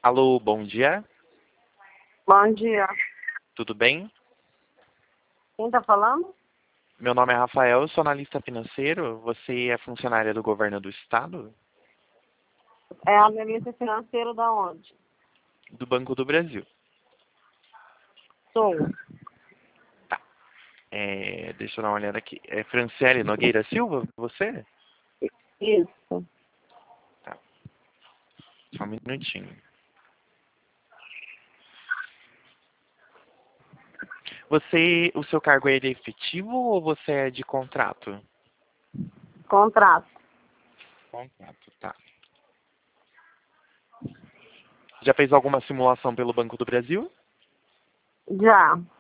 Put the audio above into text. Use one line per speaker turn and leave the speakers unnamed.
Alô, bom dia.
Bom dia.
Tudo bem?
Quem tá falando?
Meu nome é Rafael, eu sou analista financeiro. Você é funcionária do governo do estado?
É analista financeiro da onde?
Do Banco do Brasil.
Sou.
Tá. Deixa eu dar uma olhada aqui. É Franciele Nogueira Silva, você?
Isso.
Tá. Só um minutinho. O seu cargo é efetivo ou você é de contrato?
Contrato.
Contrato, tá. Já fez alguma simulação pelo Banco do Brasil?
Já.